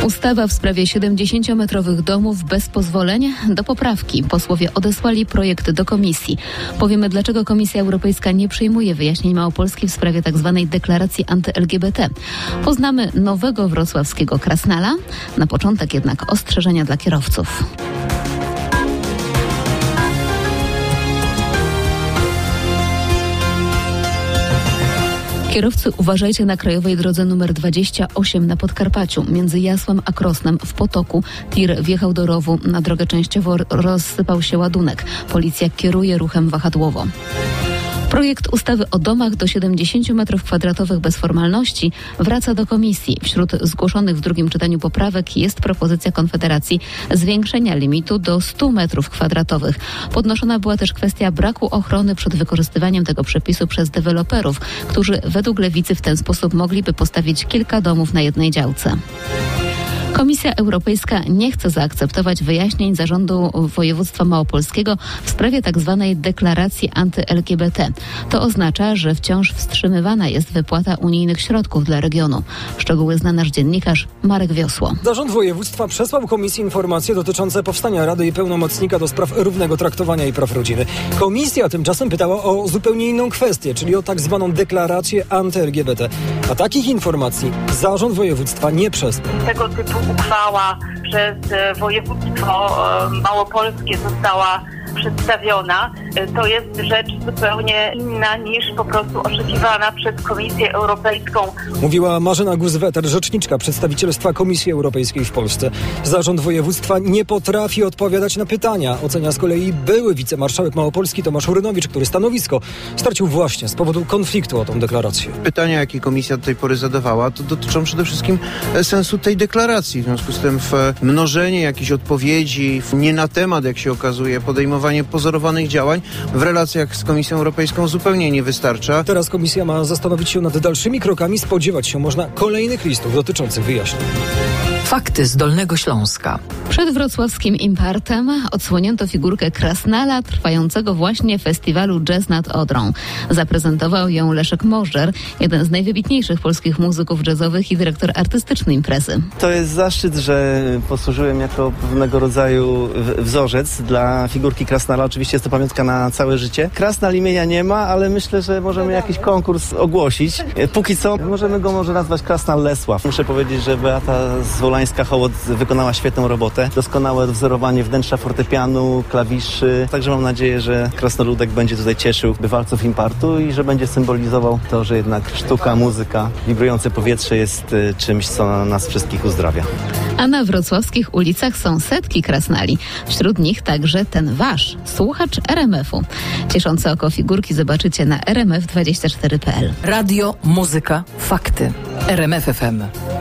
Ustawa w sprawie 70-metrowych domów bez pozwoleń do poprawki. Posłowie odesłali projekt do komisji. Powiemy, dlaczego Komisja Europejska nie przyjmuje wyjaśnień Małopolski w sprawie tzw. deklaracji anty-LGBT. Poznamy nowego wrocławskiego krasnala. Na początek jednak ostrzeżenia dla kierowców. Kierowcy, uważajcie na krajowej drodze nr 28 na Podkarpaciu. Między Jasłem a Krosnem w Potoku tir wjechał do rowu. Na drogę częściowo rozsypał się ładunek. Policja kieruje ruchem wahadłowo. Projekt ustawy o domach do 70 m2 bez formalności wraca do komisji. Wśród zgłoszonych w drugim czytaniu poprawek jest propozycja Konfederacji zwiększenia limitu do 100 m2. Podnoszona była też kwestia braku ochrony przed wykorzystywaniem tego przepisu przez deweloperów, którzy według Lewicy w ten sposób mogliby postawić kilka domów na jednej działce. Komisja Europejska nie chce zaakceptować wyjaśnień Zarządu Województwa Małopolskiego w sprawie tzw. deklaracji anty-LGBT. To oznacza, że wciąż wstrzymywana jest wypłata unijnych środków dla regionu. Szczegóły zna nasz dziennikarz Marek Wiosło. Zarząd Województwa przesłał Komisji informacje dotyczące powstania Rady i pełnomocnika do spraw równego traktowania i praw rodziny. Komisja tymczasem pytała o zupełnie inną kwestię, czyli o tak zwaną deklarację anty-LGBT. A takich informacji Zarząd Województwa nie przesłał. Tego typu uchwała przez województwo małopolskie została przedstawiona, to jest rzecz zupełnie inna niż po prostu oczekiwana przez Komisję Europejską. Mówiła Marzena Guzweter, rzeczniczka przedstawicielstwa Komisji Europejskiej w Polsce. Zarząd Województwa nie potrafi odpowiadać na pytania. Ocenia z kolei były wicemarszałek Małopolski Tomasz Urynowicz, który stanowisko stracił właśnie z powodu konfliktu o tą deklarację. Pytania, jakie komisja do tej pory zadawała, to dotyczą przede wszystkim sensu tej deklaracji. W związku z tym mnożenie jakichś odpowiedzi nie na temat, jak się okazuje, podejmowanie pozorowanych działań w relacjach z Komisją Europejską zupełnie nie wystarcza. Teraz komisja ma zastanowić się nad dalszymi krokami. Spodziewać się można kolejnych listów dotyczących wyjaśnień. Fakty z Dolnego Śląska. Przed wrocławskim Impartem odsłonięto figurkę krasnala trwającego właśnie festiwalu Jazz nad Odrą. Zaprezentował ją Leszek Możdżer, jeden z najwybitniejszych polskich muzyków jazzowych i dyrektor artystyczny imprezy. To jest zaszczyt, że posłużyłem jako pewnego rodzaju wzorzec dla figurki krasnala. Oczywiście jest to pamiątka na całe życie. Krasnal imienia nie ma, ale myślę, że możemy jakiś konkurs ogłosić. Póki co możemy go może nazwać Krasnal Lesław. Muszę powiedzieć, że Beata Zwolańska-Hołod wykonała świetną robotę. Doskonałe wzorowanie wnętrza fortepianu, klawiszy. Także mam nadzieję, że krasnoludek będzie tutaj cieszył bywalców Impartu i że będzie symbolizował to, że jednak sztuka, muzyka, wibrujące powietrze jest czymś, co nas wszystkich uzdrawia. A na wrocławskich ulicach są setki krasnali. Wśród nich także ten wasz, słuchacz RMF-u. Cieszące oko figurki zobaczycie na rmf24.pl. Radio, muzyka, fakty. RMF FM.